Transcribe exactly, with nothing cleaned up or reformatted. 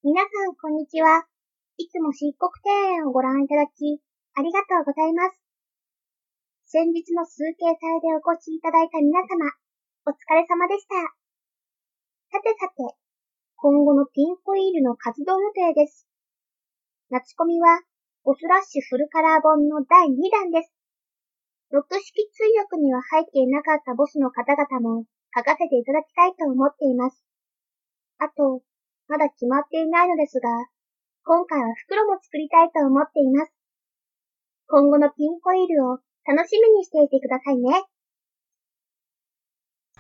皆さん、こんにちは。いつも漆黒庭園をご覧いただき、ありがとうございます。先日の数形祭でお越しいただいた皆様、お疲れ様でした。さてさて、今後のピンホイールの活動予定です。夏コミは、ボスラッシュフルカラー本のだいにだんです。ロット式追憶には入っていなかったボスの方々も書かせていただきたいと思っています。あと、まだ決まっていないのですが、今回は袋も作りたいと思っています。今後のピンホイールを楽しみにしていてくださいね。